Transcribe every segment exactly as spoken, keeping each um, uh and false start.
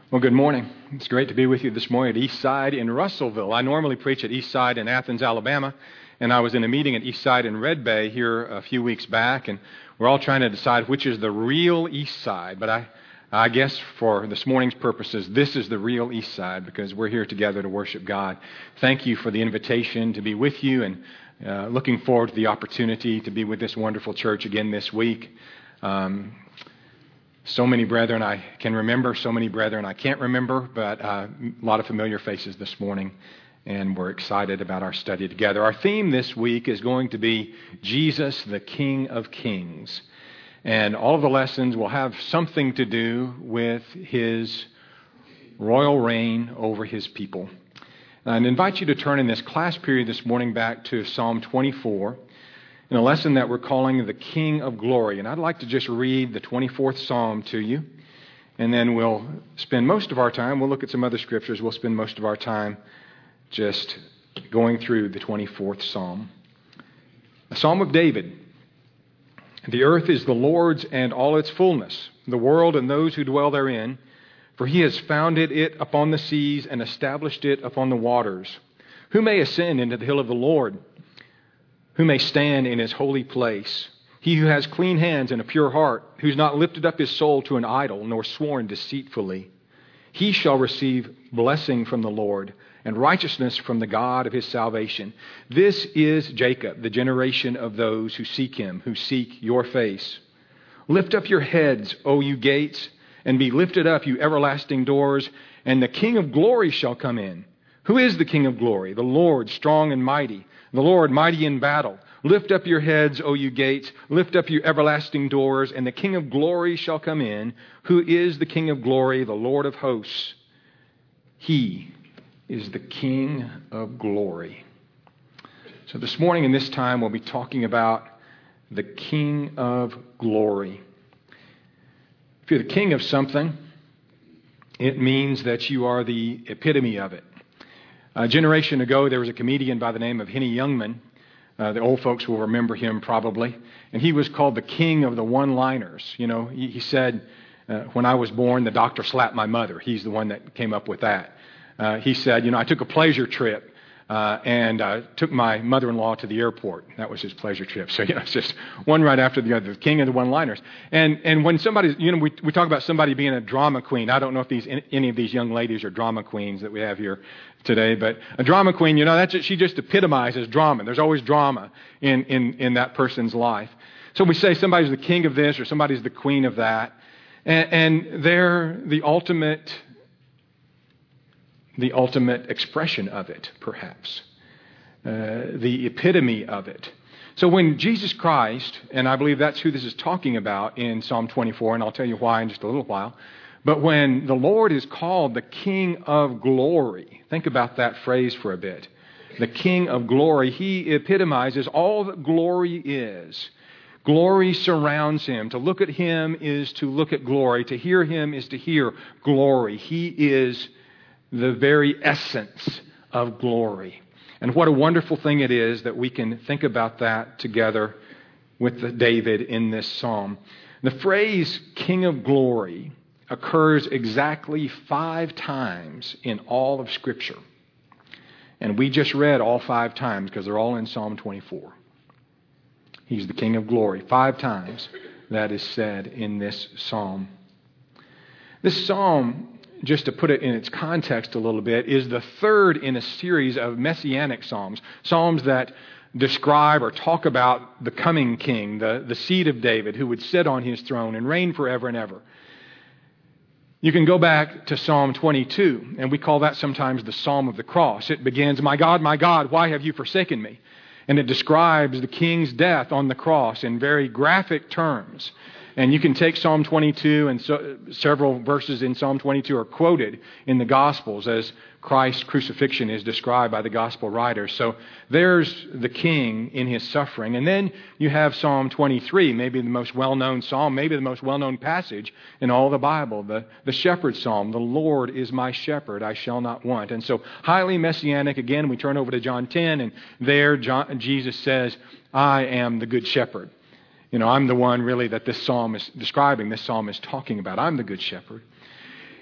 Well, good morning. It's great to be with you this morning at Eastside in Russellville. I normally preach at Eastside in Athens, Alabama, and I was in a meeting at Eastside in Red Bay here a few weeks back, and we're all trying to decide which is the real Eastside. But I, I guess for this morning's purposes, this is the real Eastside because we're here together to worship God. Thank you for the invitation to be with you, and uh, looking forward to the opportunity to be with this wonderful church again this week. Um, So many brethren I can remember, so many brethren I can't remember, but uh, a lot of familiar faces this morning, and we're excited about our study together. Our theme this week is going to be Jesus, the King of Kings, and all of the lessons will have something to do with His royal reign over His people. And I invite you to turn in this class period this morning back to Psalm twenty-four, in a lesson that we're calling the King of Glory. And I'd like to just read the twenty-fourth Psalm to you, and then we'll spend most of our time, we'll look at some other scriptures, we'll spend most of our time just going through the twenty-fourth Psalm. A Psalm of David. The earth is the Lord's and all its fullness, the world and those who dwell therein, for He has founded it upon the seas and established it upon the waters. Who may ascend into the hill of the Lord? Who may stand in His holy place? He who has clean hands and a pure heart, who's not lifted up his soul to an idol, nor sworn deceitfully. He shall receive blessing from the Lord, and righteousness from the God of his salvation. This is Jacob, the generation of those who seek Him, who seek your face. Lift up your heads, O you gates, and be lifted up, you everlasting doors, and the King of glory shall come in. Who is the King of glory? The Lord, strong and mighty, the Lord, mighty in battle. Lift up your heads, O you gates. Lift up you everlasting doors, and the King of glory shall come in. Who is the King of glory? The Lord of hosts. He is the King of glory. So this morning in this time, we'll be talking about the King of glory. If you're the king of something, it means that you are the epitome of it. A generation ago, there was a comedian by the name of Henny Youngman. Uh, the old folks will remember him probably. And he was called the king of the one-liners. You know, he, he said, uh, when I was born, the doctor slapped my mother. He's the one that came up with that. Uh, he said, you know, I took a pleasure trip uh, and uh, took my mother-in-law to the airport. That was his pleasure trip. So, you know, it's just one right after the other, the king of the one-liners. And and when somebody, you know, we, we talk about somebody being a drama queen. I don't know if these any of these young ladies are drama queens that we have here today, but a drama queen, you know, that's just, she just epitomizes drama. There's always drama in, in, in that person's life. So we say somebody's the king of this or somebody's the queen of that, and, and they're the ultimate, the ultimate expression of it, perhaps, uh, the epitome of it. So when Jesus Christ, and I believe that's who this is talking about in Psalm twenty-four, and I'll tell you why in just a little while. But when the Lord is called the King of glory, think about that phrase for a bit. The King of glory, He epitomizes all that glory is. Glory surrounds Him. To look at Him is to look at glory. To hear Him is to hear glory. He is the very essence of glory. And what a wonderful thing it is that we can think about that together with David in this psalm. The phrase King of glory occurs exactly five times in all of Scripture. And we just read all five times because they're all in Psalm twenty-four. He's the King of glory. Five times that is said in this psalm. This psalm, just to put it in its context a little bit, is the third in a series of messianic psalms. Psalms that describe or talk about the coming king, the, the seed of David, who would sit on his throne and reign forever and ever. You can go back to Psalm twenty-two, and we call that sometimes the Psalm of the Cross. It begins, "My God, my God, why have you forsaken me?" And it describes the king's death on the cross in very graphic terms. And you can take Psalm twenty-two, and so, several verses in Psalm twenty-two are quoted in the Gospels as Christ's crucifixion is described by the Gospel writers. So there's the king in his suffering. And then you have Psalm twenty-three, maybe the most well-known psalm, maybe the most well-known passage in all the Bible, the, the shepherd's psalm. "The Lord is my shepherd, I shall not want." And so highly messianic. Again, we turn over to John ten, and there John, Jesus says, "I am the good shepherd." You know, I'm the one really that this psalm is describing, this psalm is talking about. I'm the good shepherd.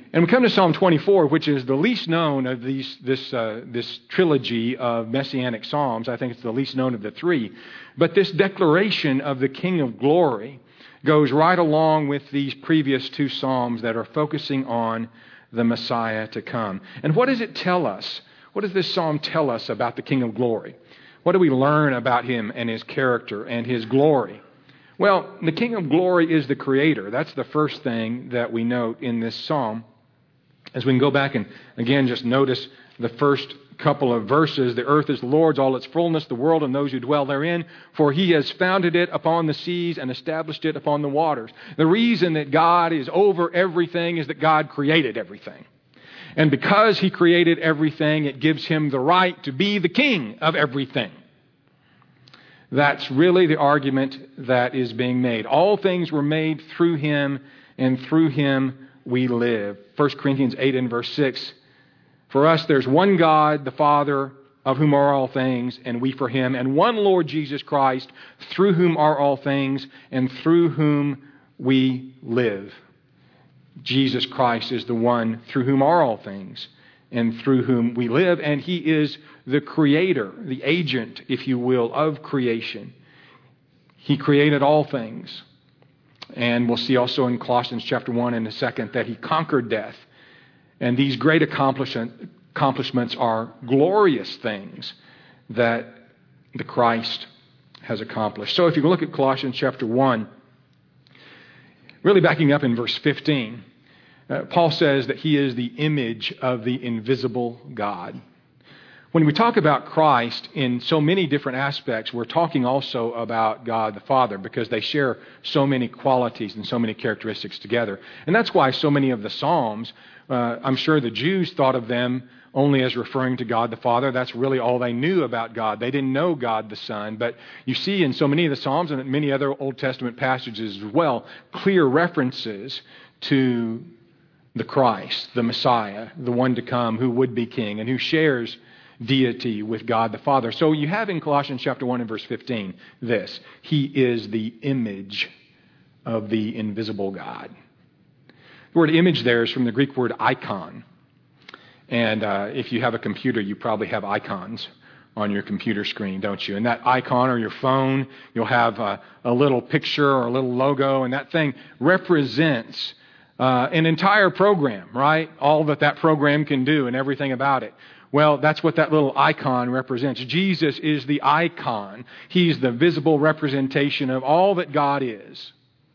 And we come to Psalm twenty-four, which is the least known of these, this, uh, this trilogy of Messianic Psalms. I think it's the least known of the three. But this declaration of the King of Glory goes right along with these previous two Psalms that are focusing on the Messiah to come. And what does it tell us? What does this Psalm tell us about the King of Glory? What do we learn about Him and His character and His glory? Well, the King of Glory is the Creator. That's the first thing that we note in this Psalm. As we can go back and, again, just notice the first couple of verses. The earth is the Lord's, all its fullness, the world and those who dwell therein. For He has founded it upon the seas and established it upon the waters. The reason that God is over everything is that God created everything. And because He created everything, it gives Him the right to be the King of everything. That's really the argument that is being made. All things were made through Him, and through Him we live. First Corinthians eight and verse six. For us there's one God, the Father, of whom are all things, and we for Him, and one Lord Jesus Christ, through whom are all things, and through whom we live. Jesus Christ is the one through whom are all things, and through whom we live, and He is the creator, the agent, if you will, of creation. He created all things. And we'll see also in Colossians chapter one in a second that He conquered death. And these great accomplishment, accomplishments are glorious things that the Christ has accomplished. So if you look at Colossians chapter one, really backing up in verse fifteen, uh, Paul says that He is the image of the invisible God. When we talk about Christ in so many different aspects, we're talking also about God the Father because they share so many qualities and so many characteristics together. And that's why so many of the Psalms, uh, I'm sure the Jews thought of them only as referring to God the Father. That's really all they knew about God. They didn't know God the Son. But you see in so many of the Psalms and many other Old Testament passages as well, clear references to the Christ, the Messiah, the one to come who would be king and who shares deity with God the Father. So you have in Colossians chapter one and verse fifteen this. He is the image of the invisible God. The word image there is from the Greek word icon. And uh, if you have a computer, you probably have icons on your computer screen, don't you? And that icon or your phone, you'll have a, a little picture or a little logo, and that thing represents uh, an entire program, right? All that that program can do and everything about it. Well, that's what that little icon represents. Jesus is the icon. He's the visible representation of all that God is.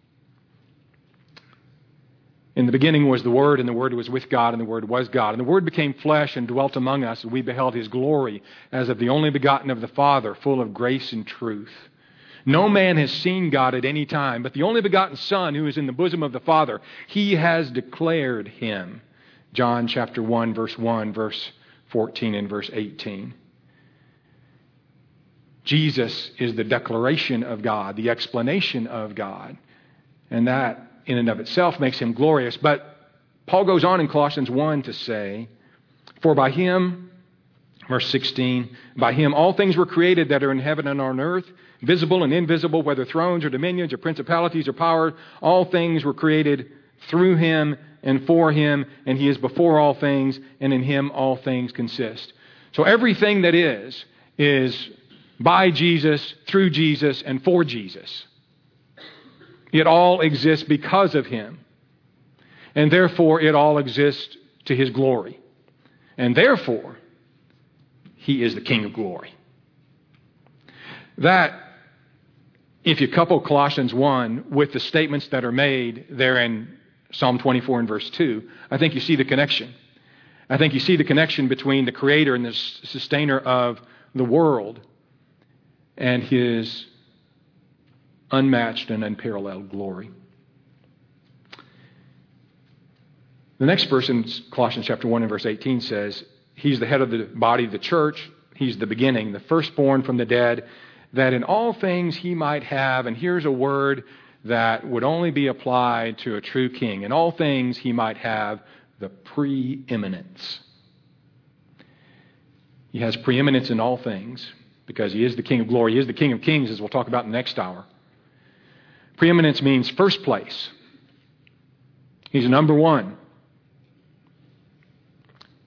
In the beginning was the Word, and the Word was with God, and the Word was God. And the Word became flesh and dwelt among us, and we beheld His glory as of the only begotten of the Father, full of grace and truth. No man has seen God at any time, but the only begotten Son who is in the bosom of the Father, He has declared Him. John chapter one, verse one, verse fourteen and verse eighteen. Jesus is the declaration of God, the explanation of God. And that in and of itself makes Him glorious. But Paul goes on in Colossians one to say, for by Him, verse sixteen, by Him all things were created that are in heaven and on earth, visible and invisible, whether thrones or dominions or principalities or power, all things were created through Him and for Him, and He is before all things, and in Him all things consist. So everything that is, is by Jesus, through Jesus, and for Jesus. It all exists because of Him. And therefore, it all exists to His glory. And therefore, He is the King of glory. That, if you couple Colossians one with the statements that are made there in Psalm twenty-four and verse two, I think you see the connection. I think you see the connection between the Creator and the sustainer of the world and His unmatched and unparalleled glory. The next verse in Colossians chapter one and verse eighteen says, He's the head of the body of the church. He's the beginning, the firstborn from the dead, that in all things He might have, and here's a word that would only be applied to a true king. In all things He might have the preeminence. He has preeminence in all things because He is the King of glory. He is the King of kings, as we'll talk about in the next hour. Preeminence means first place. He's number one.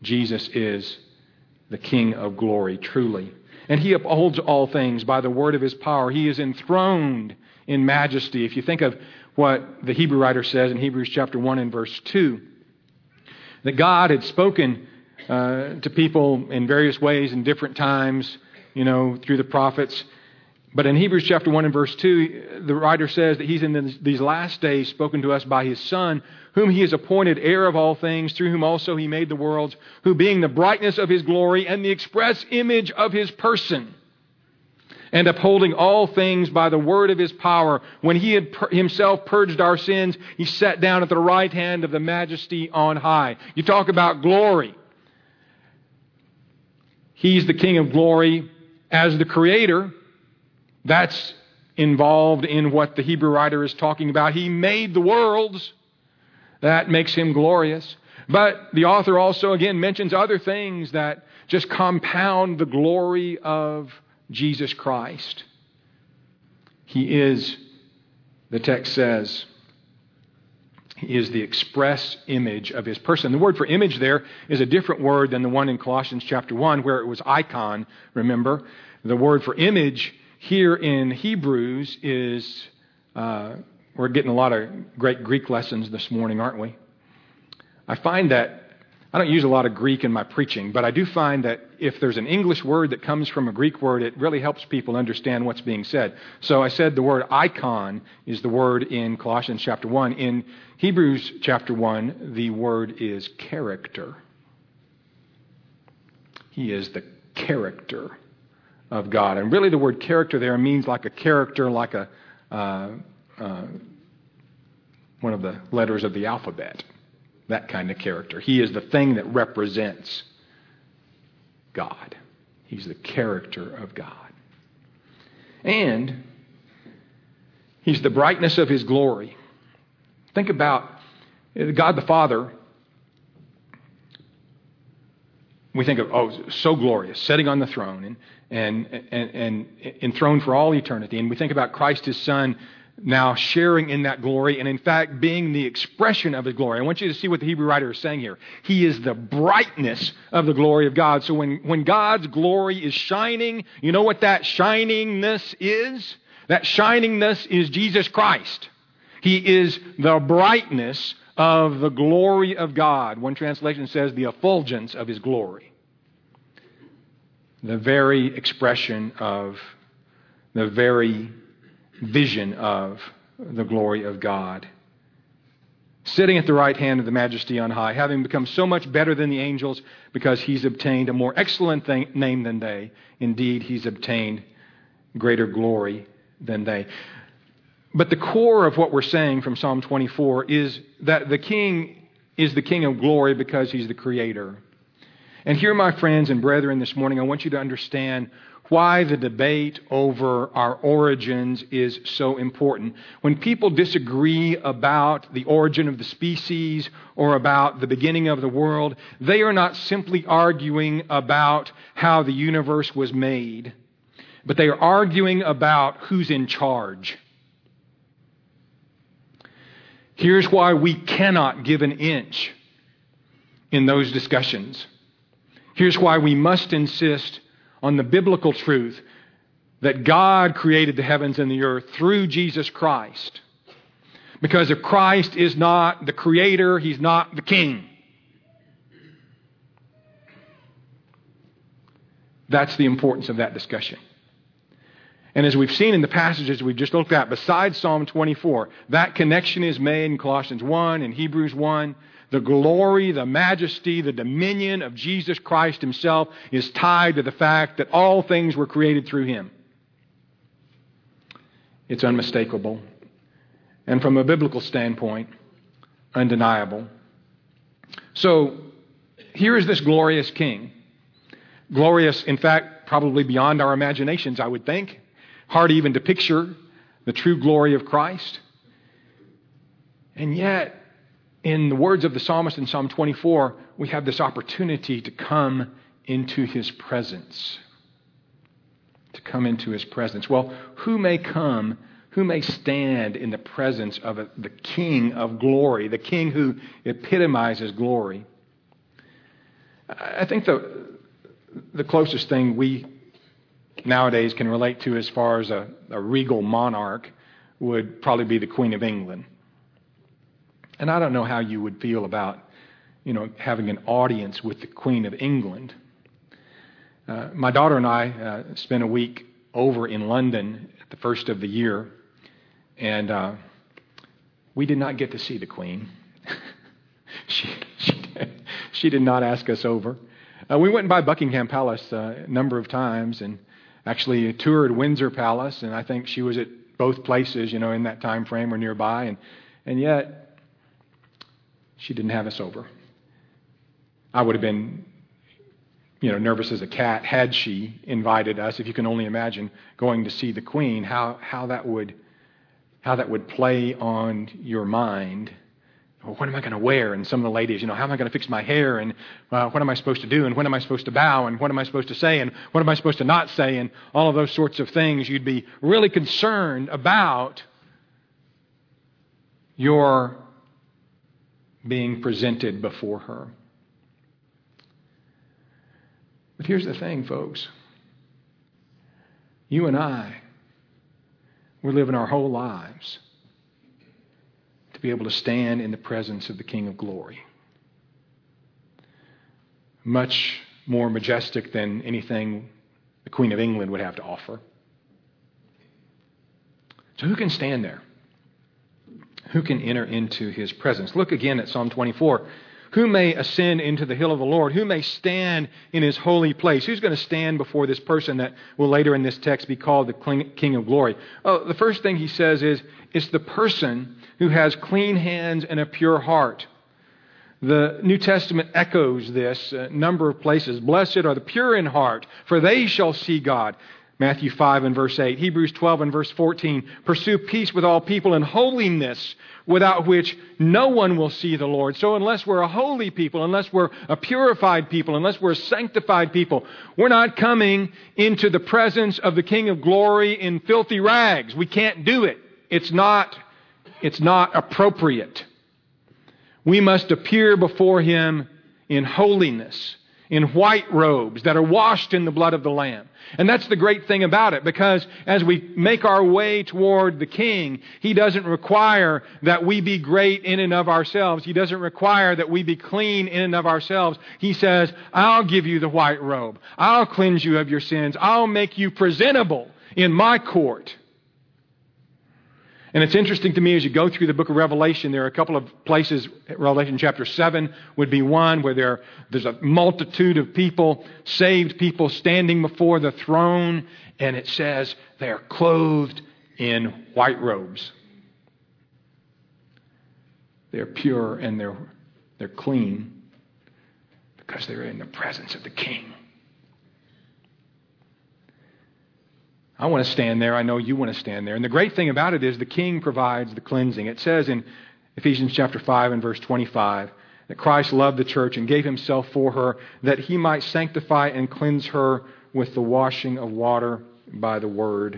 Jesus is the King of glory, truly. And He upholds all things by the word of His power. He is enthroned in majesty. If you think of what the Hebrew writer says in Hebrews chapter one and verse two, that God had spoken uh, to people in various ways in different times, you know, through the prophets. But in Hebrews chapter one and verse two, the writer says that He's in these last days spoken to us by His Son, whom He has appointed heir of all things, through whom also He made the worlds, who being the brightness of His glory and the express image of His person, and upholding all things by the word of His power, when He had pur- Himself purged our sins, He sat down at the right hand of the Majesty on high. You talk about glory. He's the King of glory as the Creator. That's involved in what the Hebrew writer is talking about. He made the worlds. That makes Him glorious. But the author also, again, mentions other things that just compound the glory of Jesus Christ. He is, the text says, He is the express image of His person. The word for image there is a different word than the one in Colossians chapter one, where it was icon, remember. The word for image here in Hebrews is, uh, we're getting a lot of great Greek lessons this morning, aren't we? I find that, I don't use a lot of Greek in my preaching, but I do find that if there's an English word that comes from a Greek word, it really helps people understand what's being said. So I said the word icon is the word in Colossians chapter one. In Hebrews chapter one, the word is character. He is the character of God. And really the word character there means like a character, like a uh, uh, one of the letters of the alphabet. That kind of character. He is the thing that represents God. He's the character of God. And He's the brightness of His glory. Think about God the Father. We think of, oh, so glorious, sitting on the throne and, and, and, and enthroned for all eternity. And we think about Christ, His Son, now sharing in that glory and in fact being the expression of His glory. I want you to see what the Hebrew writer is saying here. He is the brightness of the glory of God. So when, when God's glory is shining, you know what that shiningness is? That shiningness is Jesus Christ. He is the brightness of the glory of God. One translation says the effulgence of His glory. The very expression of, the very vision of the glory of God. Sitting at the right hand of the Majesty on high, having become so much better than the angels because He's obtained a more excellent thing, name than they. Indeed, He's obtained greater glory than they. But the core of what we're saying from Psalm twenty-four is that the King is the King of glory because He's the Creator. And here, my friends and brethren, this morning, I want you to understand why the debate over our origins is so important. When people disagree about the origin of the species or about the beginning of the world, they are not simply arguing about how the universe was made, but they are arguing about who's in charge. Here's why we cannot give an inch in those discussions. Here's why we must insist on the biblical truth that God created the heavens and the earth through Jesus Christ. Because if Christ is not the Creator, He's not the King. That's the importance of that discussion. And as we've seen in the passages we've just looked at, besides Psalm twenty-four, that connection is made in Colossians one and Hebrews one. The glory, the majesty, the dominion of Jesus Christ Himself is tied to the fact that all things were created through Him. It's unmistakable. And from a biblical standpoint, undeniable. So, here is this glorious King. Glorious, in fact, probably beyond our imaginations, I would think. Hard even to picture the true glory of Christ. And yet, in the words of the psalmist in Psalm twenty-four, we have this opportunity to come into His presence. To come into His presence. Well, who may come, who may stand in the presence of a, the King of glory, the King who epitomizes glory? I think the the closest thing we nowadays can relate to as far as a, a regal monarch would probably be the Queen of England. And I don't know how you would feel about, you know, having an audience with the Queen of England. Uh, my daughter and I uh, spent a week over in London at the first of the year, and uh, we did not get to see the Queen. she, she, she did not ask us over. Uh, we went by Buckingham Palace uh, a number of times, and actually toured Windsor Palace, and I think she was at both places, you know, in that time frame or nearby, and and yet she didn't have us over. I would have been, you know, nervous as a cat had she invited us. If you can only imagine going to see the Queen, how how that would how that would play on your mind. Well, what am I going to wear? And some of the ladies, you know, how am I going to fix my hair? And uh, what am I supposed to do? And when am I supposed to bow? And what am I supposed to say? And what am I supposed to not say? And all of those sorts of things. You'd be really concerned about your being presented before her. But here's the thing, folks. You and I, we're living our whole lives to be able to stand in the presence of the King of Glory. Much more majestic than anything the Queen of England would have to offer. So who can stand there? Who can enter into his presence? Look again at Psalm twenty-four. Who may ascend into the hill of the Lord? Who may stand in his holy place? Who's going to stand before this person that will later in this text be called the King of Glory? Oh, the first thing he says is, it's the person who has clean hands and a pure heart. The New Testament echoes this a number of places. Blessed are the pure in heart, for they shall see God. Matthew five and verse eight. Hebrews twelve and verse fourteen. Pursue peace with all people and holiness, without which no one will see the Lord. So unless we're a holy people, unless we're a purified people, unless we're a sanctified people, we're not coming into the presence of the King of Glory in filthy rags. We can't do it. It's not, it's not appropriate. We must appear before Him in holiness, in white robes that are washed in the blood of the Lamb. And that's the great thing about it, because as we make our way toward the King, He doesn't require that we be great in and of ourselves. He doesn't require that we be clean in and of ourselves. He says, I'll give you the white robe. I'll cleanse you of your sins. I'll make you presentable in my court. And it's interesting to me as you go through the book of Revelation, there are a couple of places, Revelation chapter seven would be one, where there, there's a multitude of people, saved people standing before the throne, and it says they are clothed in white robes. They're pure and they're, they're clean because they're in the presence of the King. I want to stand there. I know you want to stand there. And the great thing about it is the King provides the cleansing. It says in Ephesians chapter five and verse twenty-five that Christ loved the church and gave Himself for her, that He might sanctify and cleanse her with the washing of water by the Word.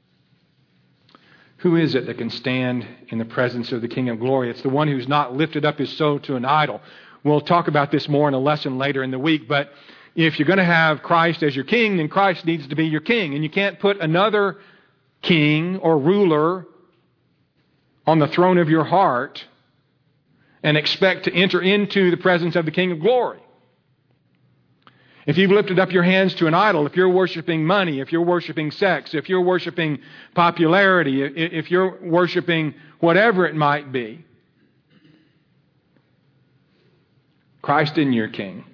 Who is it that can stand in the presence of the King of Glory? It's the one who's not lifted up his soul to an idol. We'll talk about this more in a lesson later in the week, but if you're going to have Christ as your king, then Christ needs to be your king. And you can't put another king or ruler on the throne of your heart and expect to enter into the presence of the King of Glory. If you've lifted up your hands to an idol, if you're worshiping money, if you're worshiping sex, if you're worshiping popularity, if you're worshiping whatever it might be, Christ isn't your king.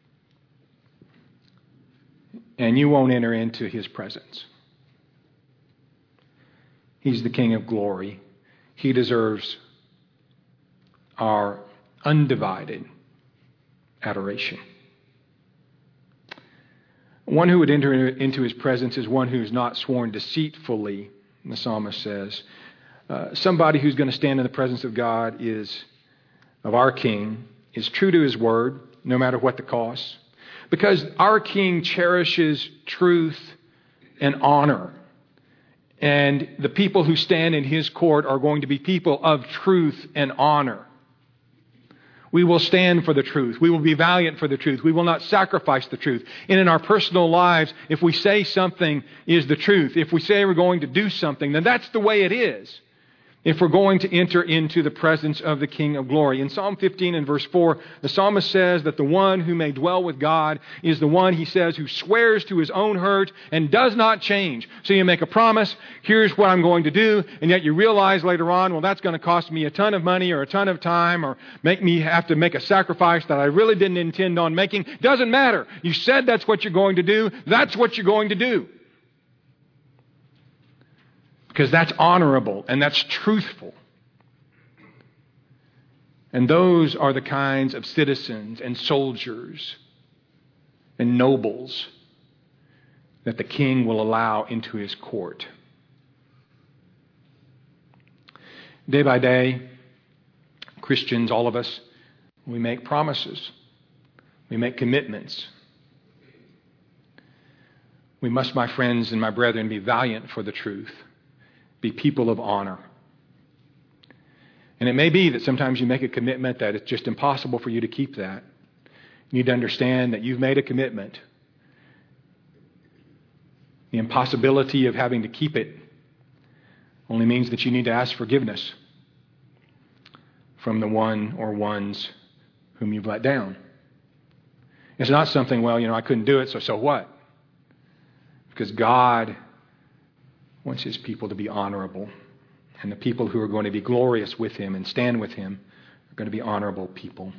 And you won't enter into His presence. He's the King of Glory. He deserves our undivided adoration. One who would enter into His presence is one who's not sworn deceitfully, the psalmist says. Uh, somebody who's going to stand in the presence of God is, of our King, is true to His word, no matter what the cost. Because our King cherishes truth and honor. And the people who stand in His court are going to be people of truth and honor. We will stand for the truth. We will be valiant for the truth. We will not sacrifice the truth. And in our personal lives, if we say something is the truth, if we say we're going to do something, then that's the way it is. If we're going to enter into the presence of the King of Glory. In Psalm fifteen and verse four, the psalmist says that the one who may dwell with God is the one, he says, who swears to his own hurt and does not change. So you make a promise, here's what I'm going to do, and yet you realize later on, well, that's going to cost me a ton of money or a ton of time or make me have to make a sacrifice that I really didn't intend on making. Doesn't matter. You said that's what you're going to do. That's what you're going to do. Because that's honorable and that's truthful. And those are the kinds of citizens and soldiers and nobles that the king will allow into his court. Day by day, Christians, all of us, we make promises. We make commitments. We must, my friends and my brethren, be valiant for the truth. Be people of honor. And it may be that sometimes you make a commitment that it's just impossible for you to keep that. You need to understand that you've made a commitment. The impossibility of having to keep it only means that you need to ask forgiveness from the one or ones whom you've let down. It's not something, well, you know, I couldn't do it, so so what? Because God wants his people to be honorable. And the people who are going to be glorious with him and stand with him are going to be honorable people.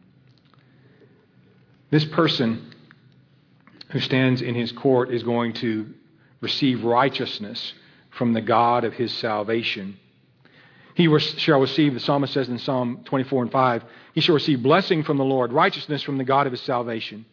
This person who stands in his court is going to receive righteousness from the God of his salvation. He shall receive, the psalmist says in Psalm twenty-four and five, he shall receive blessing from the Lord, righteousness from the God of his salvation.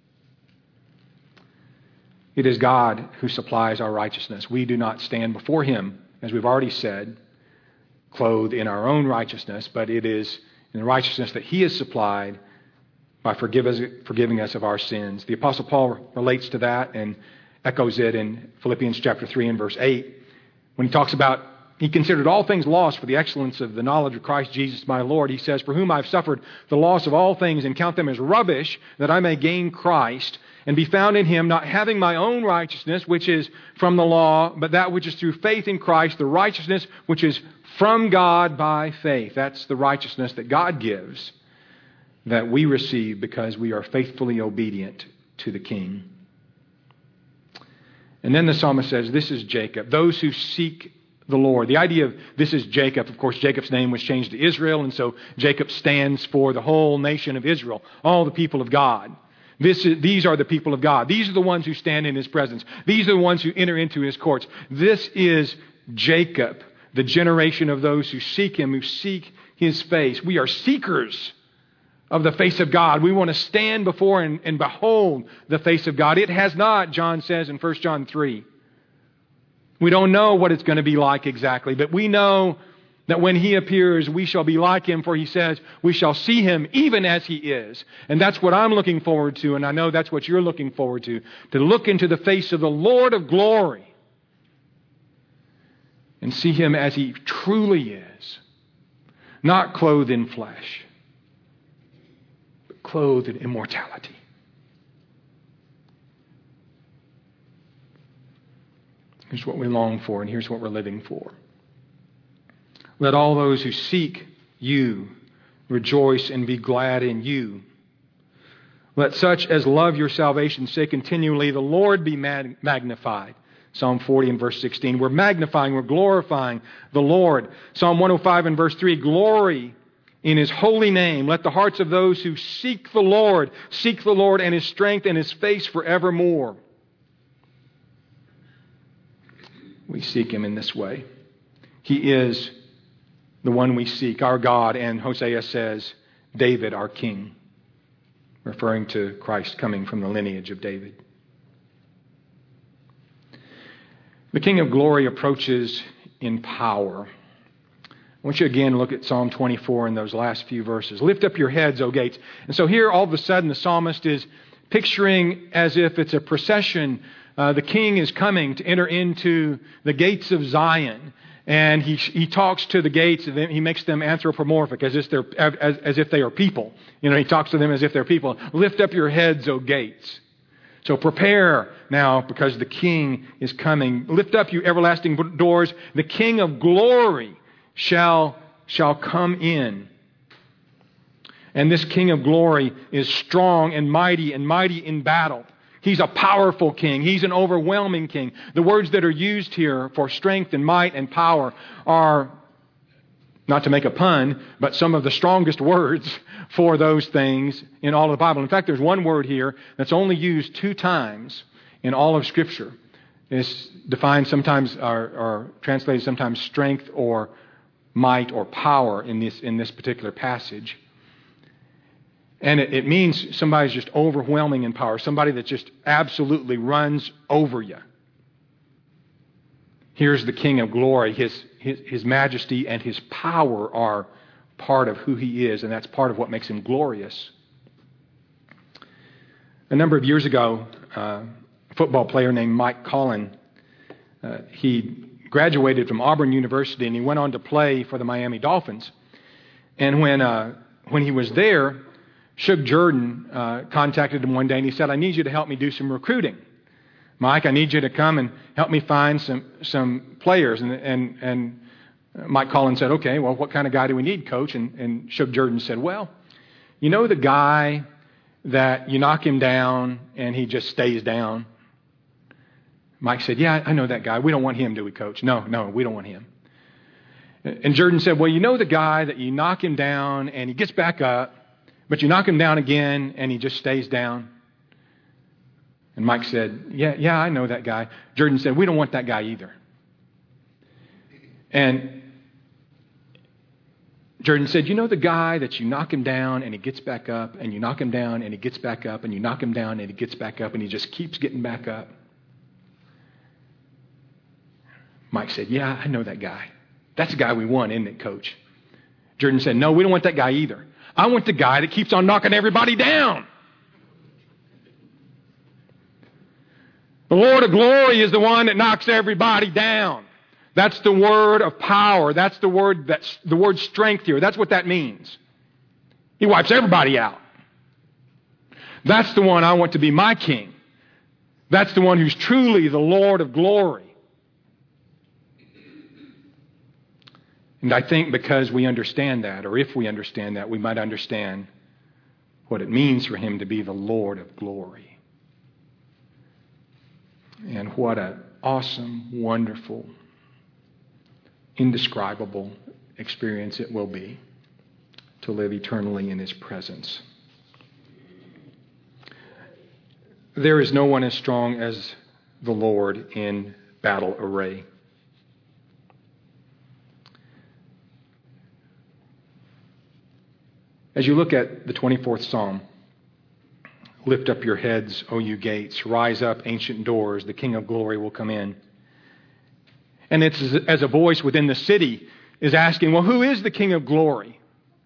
It is God who supplies our righteousness. We do not stand before him, as we've already said, clothed in our own righteousness, but it is in the righteousness that he has supplied by forgive us, forgiving us of our sins. The Apostle Paul relates to that and echoes it in Philippians chapter three and verse eight, when he talks about, he considered all things lost for the excellence of the knowledge of Christ Jesus my Lord. He says, for whom I've suffered the loss of all things and count them as rubbish, that I may gain Christ and be found in him, not having my own righteousness, which is from the law, but that which is through faith in Christ, the righteousness which is from God by faith. That's the righteousness that God gives, that we receive because we are faithfully obedient to the King. And then the psalmist says, this is Jacob, those who seek the Lord. The idea of this is Jacob, of course, Jacob's name was changed to Israel, and so Jacob stands for the whole nation of Israel, all the people of God. This is, these are the people of God. These are the ones who stand in his presence. These are the ones who enter into his courts. This is Jacob, the generation of those who seek him, who seek his face. We are seekers of the face of God. We want to stand before and, and behold the face of God. It has not, John says in First John three. We don't know what it's going to be like exactly, but we know that when he appears, we shall be like him, for he says, we shall see him even as he is. And that's what I'm looking forward to, and I know that's what you're looking forward to, to look into the face of the Lord of glory and see him as he truly is, not clothed in flesh, but clothed in immortality. Here's what we long for, and here's what we're living for. Let all those who seek you rejoice and be glad in you. Let such as love your salvation say continually, the Lord be magnified. Psalm forty and verse sixteen. We're magnifying, we're glorifying the Lord. Psalm one oh five and verse three. Glory in his holy name. Let the hearts of those who seek the Lord seek the Lord and his strength and his face forevermore. We seek him in this way. He is the one we seek, our God, and Hosea says, David, our king, referring to Christ coming from the lineage of David. The King of Glory approaches in power. I want you again to look at Psalm twenty-four in those last few verses. Lift up your heads, O gates. And so here, all of a sudden, the psalmist is picturing as if it's a procession. Uh, the king is coming to enter into the gates of Zion. And he he talks to the gates, and he makes them anthropomorphic, as if they're as, as if they are people. You know, he talks to them as if they're people. Lift up your heads, O gates. So prepare now, because the King is coming. Lift up, you everlasting doors. The King of glory shall shall come in. And this King of glory is strong and mighty and mighty in battle. He's a powerful king. He's an overwhelming king. The words that are used here for strength and might and power are, not to make a pun, but some of the strongest words for those things in all of the Bible. In fact, there's one word here that's only used two times in all of Scripture. It's defined sometimes, or, or translated sometimes strength or might or power in this, in this particular passage. And it, it means somebody's just overwhelming in power, somebody that just absolutely runs over you. Here's the King of glory. His, his, his majesty and his power are part of who he is, and that's part of what makes him glorious. A number of years ago, uh, a football player named Mike Collin, uh, he graduated from Auburn University, and he went on to play for the Miami Dolphins. And when uh, when he was there, Shug Jordan uh, contacted him one day, and he said, I need you to help me do some recruiting. Mike, I need you to come and help me find some some players. And and, and Mike Collins said, okay, well, what kind of guy do we need, Coach? And, and Shug Jordan said, well, you know the guy that you knock him down and he just stays down? Mike said, yeah, I know that guy. We don't want him, do we, Coach? No, no, we don't want him. And Jordan said, well, you know the guy that you knock him down and he gets back up, but you knock him down again and he just stays down? And Mike said, yeah, yeah, I know that guy. Jordan said, we don't want that guy either. And Jordan said, you know the guy that you knock him down and he gets back up, and you knock him down and he gets back up, and you knock him down and he gets back up, and he just keeps getting back up? Mike said, yeah, I know that guy. That's the guy we want, isn't it, Coach? Jordan said, no, we don't want that guy either. I want the guy that keeps on knocking everybody down. The Lord of glory is the one that knocks everybody down. That's the word of power. That's the word that's the word strength here. That's what that means. He wipes everybody out. That's the one I want to be my king. That's the one who's truly the Lord of glory. And I think because we understand that, or if we understand that, we might understand what it means for him to be the Lord of glory. And what an awesome, wonderful, indescribable experience it will be to live eternally in his presence. There is no one as strong as the Lord in battle array. As you look at the twenty-fourth Psalm, lift up your heads, O you gates, rise up, ancient doors, the King of glory will come in. And it's as a voice within the city is asking, well, who is the King of glory?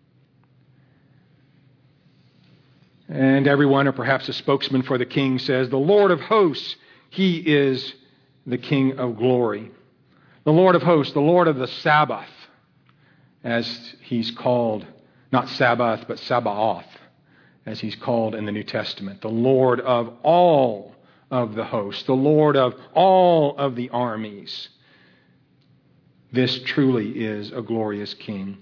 And everyone, or perhaps a spokesman for the king, says, the Lord of hosts, he is the King of glory. The Lord of hosts, the Lord of the Sabbath, as he's called, not Sabbath, but Sabaoth, as he's called in the New Testament. The Lord of all of the hosts, the Lord of all of the armies. This truly is a glorious King.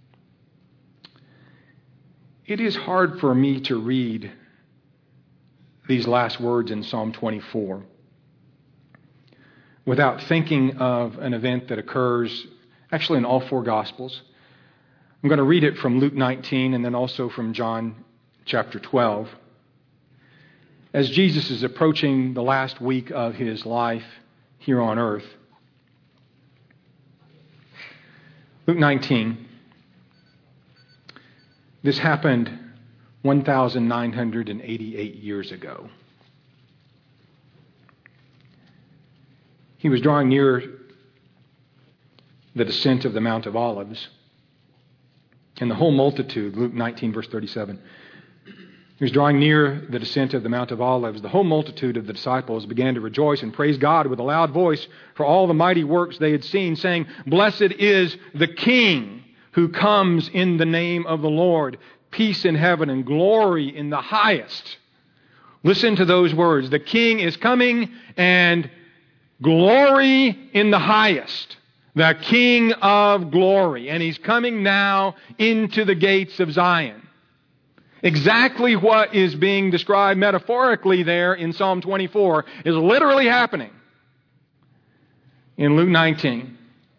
It is hard for me to read these last words in Psalm twenty-four without thinking of an event that occurs actually in all four Gospels. I'm going to read it from Luke nineteen and then also from John chapter twelve. As Jesus is approaching the last week of his life here on earth. Luke nineteen. This happened one thousand nine hundred eighty-eight years ago. He was drawing near the descent of the Mount of Olives. And the whole multitude, Luke nineteen, verse thirty-seven, He was drawing near the descent of the Mount of Olives. The whole multitude of the disciples began to rejoice and praise God with a loud voice for all the mighty works they had seen, saying, "Blessed is the King who comes in the name of the Lord. Peace in heaven and glory in the highest." Listen to those words. The King is coming and glory in the highest. The King of glory. And He's coming now into the gates of Zion. Exactly what is being described metaphorically there in Psalm twenty-four is literally happening in Luke nineteen.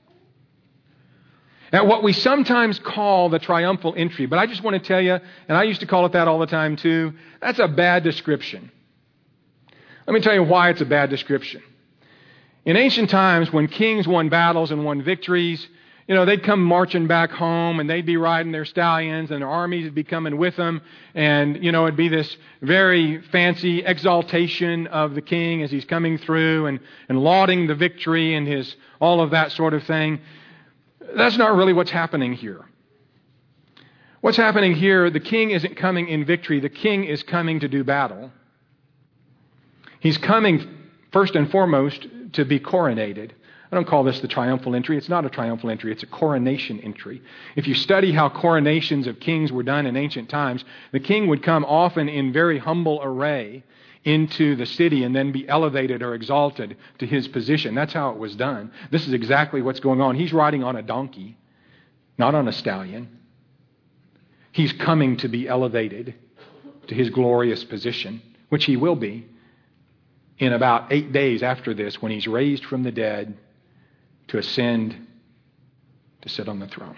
At what we sometimes call the triumphal entry, but I just want to tell you, and I used to call it that all the time too, that's a bad description. Let me tell you why it's a bad description. In ancient times, when kings won battles and won victories, you know, they'd come marching back home and they'd be riding their stallions and their armies would be coming with them. And, you know, it'd be this very fancy exaltation of the king as he's coming through and, and lauding the victory and his all of that sort of thing. That's not really what's happening here. What's happening here, the king isn't coming in victory. The king is coming to do battle. He's coming first and foremost to be coronated. I don't call this the triumphal entry. It's not a triumphal entry. It's a coronation entry. If you study how coronations of kings were done in ancient times, the king would come often in very humble array into the city and then be elevated or exalted to his position. That's how it was done. This is exactly what's going on. He's riding on a donkey, not on a stallion. He's coming to be elevated to his glorious position, which he will be in about eight days after this when he's raised from the dead to ascend to sit on the throne.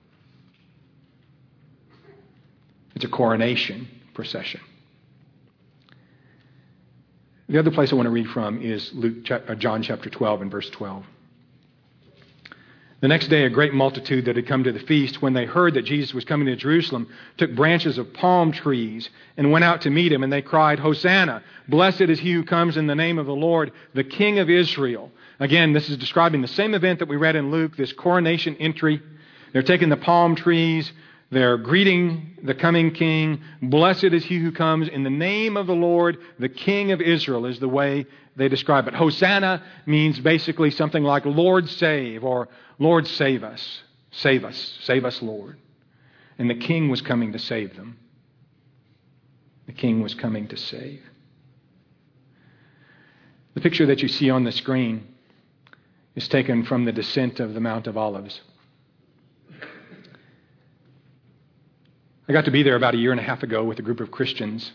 It's a coronation procession. The other place I want to read from is Luke, John chapter twelve and verse twelve. The next day, a great multitude that had come to the feast, when they heard that Jesus was coming to Jerusalem, took branches of palm trees and went out to meet him, and they cried, "Hosanna! Blessed is he who comes in the name of the Lord, the King of Israel." Again, this is describing the same event that we read in Luke, this coronation entry. They're taking the palm trees. They're greeting the coming king. Blessed is he who comes in the name of the Lord, the King of Israel, is the way they describe it. Hosanna means basically something like Lord save or Lord save us. Save us. Save us, Lord. And the king was coming to save them. The king was coming to save. The picture that you see on the screen is taken from the descent of the Mount of Olives. I got to be there about a year and a half ago with a group of Christians.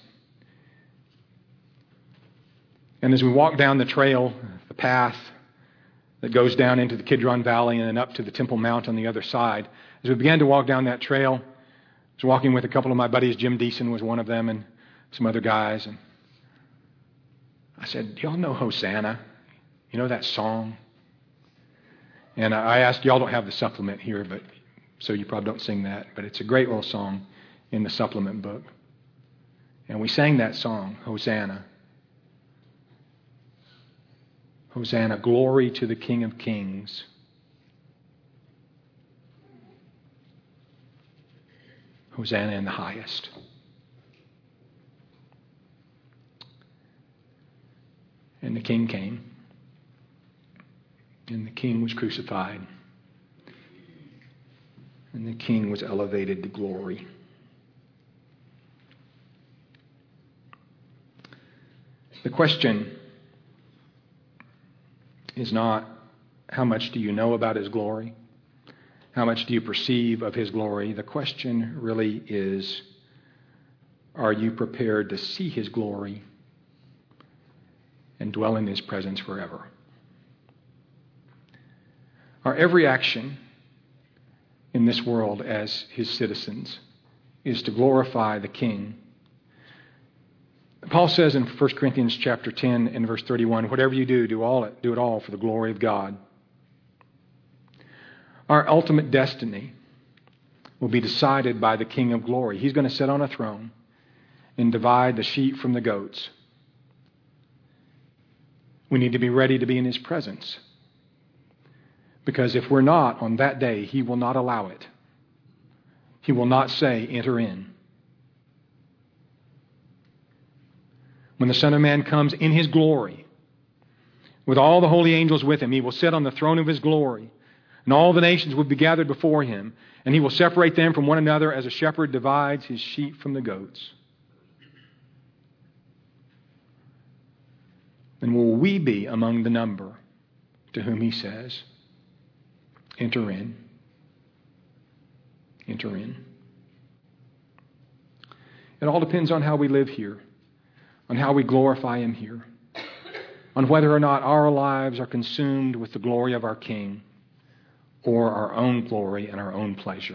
And as we walked down the trail, the path that goes down into the Kidron Valley and then up to the Temple Mount on the other side, as we began to walk down that trail, I was walking with a couple of my buddies. Jim Deason was one of them and some other guys. And I said, "Do y'all know Hosanna? You know that song?" And I asked, y'all don't have the supplement here, but so you probably don't sing that. But it's a great little song in the supplement book. And we sang that song, Hosanna. Hosanna, glory to the King of Kings. Hosanna in the highest. And the King came. And the King was crucified. And the King was elevated to glory. The question is not how much do you know about His glory? How much do you perceive of His glory? The question really is, are you prepared to see His glory and dwell in His presence forever? Our every action in this world as His citizens is to glorify the King. Paul says in First Corinthians chapter ten and verse thirty-one, whatever you do, do all it, do it all for the glory of God. Our ultimate destiny will be decided by the King of glory. He's going to sit on a throne and divide the sheep from the goats. We need to be ready to be in His presence. Because if we're not, on that day, He will not allow it. He will not say, enter in. when the Son of Man comes in his glory, with all the holy angels with him, he will sit on the throne of his glory, and all the nations will be gathered before him, and he will separate them from one another as a shepherd divides his sheep from the goats. Then will we be among the number to whom he says, enter in. Enter in. It all depends on how we live here, on how we glorify him here, on whether or not our lives are consumed with the glory of our King or our own glory and our own pleasure.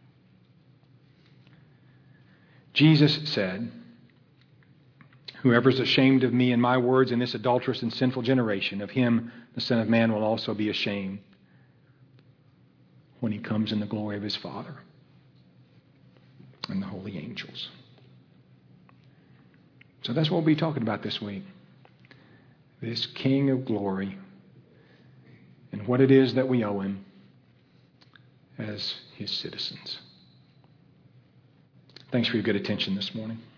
Jesus said, whoever is ashamed of me and my words in this adulterous and sinful generation, of him the Son of Man will also be ashamed when he comes in the glory of his Father and the holy angels. So that's what we'll be talking about this week. This King of glory and what it is that we owe him as his citizens. Thanks for your good attention this morning.